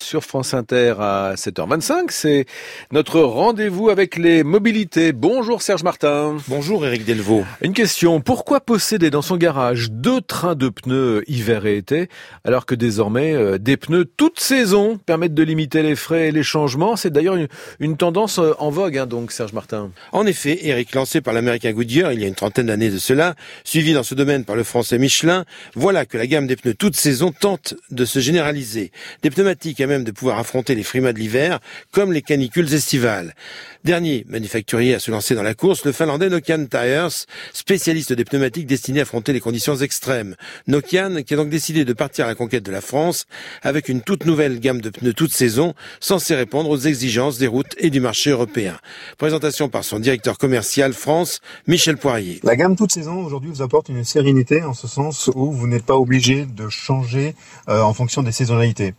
sur France Inter à 7h25. C'est notre rendez-vous avec les mobilités. Bonjour Serge Martin. Bonjour Éric Delvaux. Une question, pourquoi posséder dans son garage 2 trains de pneus hiver et été, alors que désormais des pneus toute saison permettent de limiter les frais et les changements? C'est d'ailleurs une tendance en vogue, donc Serge Martin. En effet, Éric, lancé par l'américain Goodyear il y a une trentaine d'années de cela, suivi dans ce domaine par le français Michelin, voilà que la gamme des pneus toute saison tente de se généraliser. Des pneumatiques à même de pouvoir affronter les frimas de l'hiver, comme les canicules estivales. Dernier manufacturier à se lancer dans la course, le finlandais Nokian Tyres, spécialiste des pneumatiques destinés à affronter les conditions extrêmes. Nokian qui a donc décidé de partir à la conquête de la France avec une toute nouvelle gamme de pneus toute saison, censée répondre aux exigences des routes et du marché européen. Présentation par son directeur commercial France, Michel Poirier. La gamme toute saison aujourd'hui vous apporte une sérénité en ce sens où vous n'êtes pas obligé de changer en fonction des saisonnalités.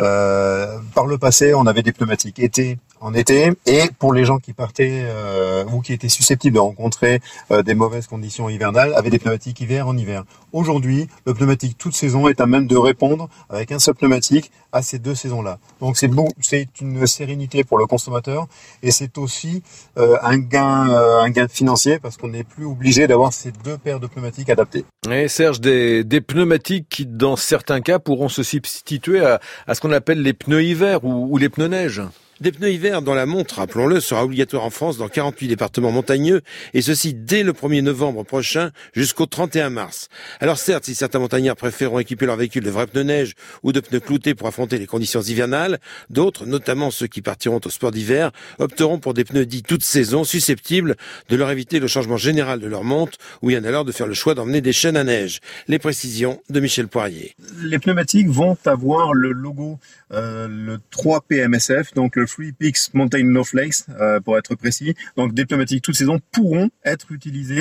Par le passé, on avait des pneumatiques été en été, et pour les gens qui partaient ou qui étaient susceptibles de rencontrer des mauvaises conditions hivernales, avaient des pneumatiques hiver en hiver. Aujourd'hui, le pneumatique toute saison est à même de répondre avec un seul pneumatique à ces deux saisons-là. Donc c'est une sérénité pour le consommateur, et c'est aussi un gain financier parce qu'on n'est plus obligé d'avoir ces deux paires de pneumatiques adaptées. Et Serge, des pneumatiques qui dans certains cas pourront se substituer à ce qu'on appelle les pneus hiver ou les pneus neige. Des pneus hiver dont la montre, rappelons-le, sera obligatoire en France dans 48 départements montagneux, et ceci dès le 1er novembre prochain jusqu'au 31 mars. Alors certes, si certains montagnards préféreront équiper leur véhicule de vrais pneus neige ou de pneus cloutés pour affronter les conditions hivernales, d'autres, notamment ceux qui partiront au sport d'hiver, opteront pour des pneus dits toute saison susceptibles de leur éviter le changement général de leur monte, ou bien alors de faire le choix d'emmener des chaînes à neige. Les précisions de Michel Poirier. Les pneumatiques vont avoir le logo, le 3P MSF, donc le Free Peaks Mountain No Flakes, pour être précis. Donc des pneumatiques toute saison pourront être utilisées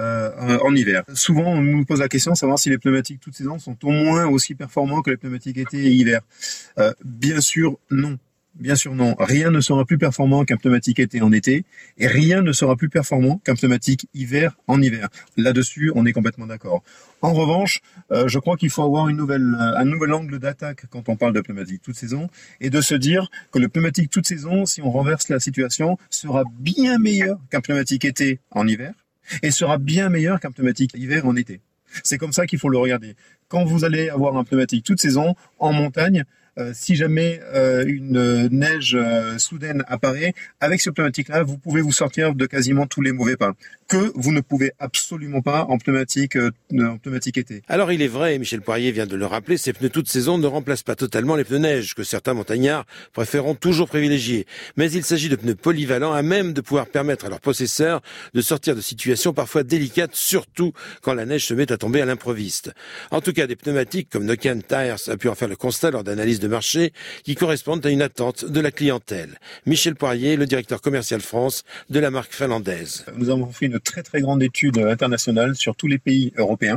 en hiver. Souvent on nous pose la question de savoir si les pneumatiques toute saison sont au moins aussi performants que les pneumatiques été et hiver. Bien sûr non. Bien sûr non, rien ne sera plus performant qu'un pneumatique été en été, et rien ne sera plus performant qu'un pneumatique hiver en hiver. Là-dessus, on est complètement d'accord. En revanche, je crois qu'il faut avoir un nouvel angle d'attaque quand on parle de pneumatique toute saison, et de se dire que le pneumatique toute saison, si on renverse la situation, sera bien meilleur qu'un pneumatique été en hiver, et sera bien meilleur qu'un pneumatique hiver en été. C'est comme ça qu'il faut le regarder. Quand vous allez avoir un pneumatique toute saison en montagne, si jamais une neige soudaine apparaît, avec ce pneumatique-là, vous pouvez vous sortir de quasiment tous les mauvais pas, que vous ne pouvez absolument pas en pneumatique été. Alors il est vrai, et Michel Poirier vient de le rappeler, ces pneus toute saison ne remplacent pas totalement les pneus neige, que certains montagnards préféreront toujours privilégier. Mais il s'agit de pneus polyvalents à même de pouvoir permettre à leurs possesseurs de sortir de situations parfois délicates, surtout quand la neige se met à tomber à l'improviste. En tout cas, des pneumatiques comme Nokian Tyres a pu en faire le constat lors d'analyses de marché qui correspondent à une attente de la clientèle. Michel Poirier, le directeur commercial France de la marque finlandaise. Nous avons fait une très très grande étude internationale sur tous les pays européens,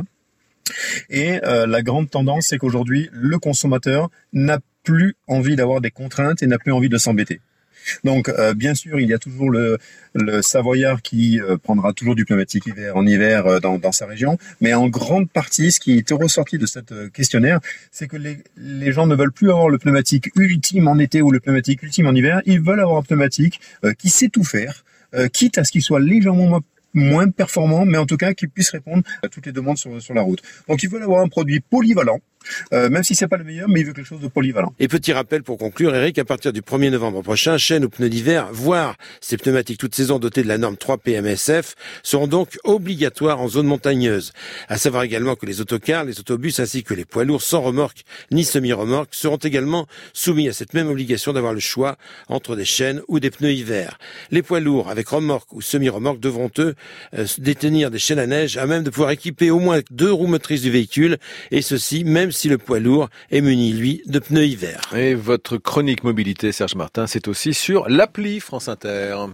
et la grande tendance c'est qu'aujourd'hui le consommateur n'a plus envie d'avoir des contraintes et n'a plus envie de s'embêter. Donc bien sûr il y a toujours le Savoyard qui prendra toujours du pneumatique hiver en hiver dans sa région, mais en grande partie ce qui est ressorti de cette questionnaire, c'est que les gens ne veulent plus avoir le pneumatique ultime en été ou le pneumatique ultime en hiver, ils veulent avoir un pneumatique qui sait tout faire, quitte à ce qu'il soit légèrement moins performant, mais en tout cas qui puisse répondre à toutes les demandes sur la route. Donc ils veulent avoir un produit polyvalent, même si c'est pas le meilleur, mais il veut quelque chose de polyvalent. Et petit rappel pour conclure, Eric, à partir du 1er novembre prochain, chaînes ou pneus d'hiver, voire ces pneumatiques toute saison dotées de la norme 3P MSF, seront donc obligatoires en zone montagneuse. À savoir également que les autocars, les autobus ainsi que les poids lourds sans remorque ni semi-remorque seront également soumis à cette même obligation d'avoir le choix entre des chaînes ou des pneus hiver. Les poids lourds avec remorque ou semi-remorque devront eux détenir des chaînes à neige à même de pouvoir équiper au moins 2 roues motrices du véhicule, et ceci même si le poids lourd est muni, lui, de pneus hiver. Et votre chronique mobilité, Serge Martin, c'est aussi sur l'appli France Inter.